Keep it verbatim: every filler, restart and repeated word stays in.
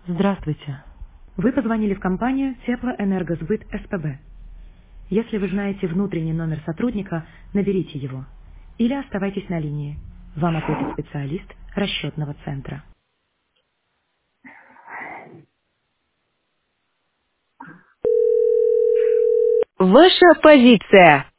Здравствуйте. Вы позвонили в компанию Теплоэнергосбыт СПБ. Если вы знаете внутренний номер сотрудника, наберите его. Или оставайтесь на линии. Вам ответит специалист расчетного центра. Ваша позиция.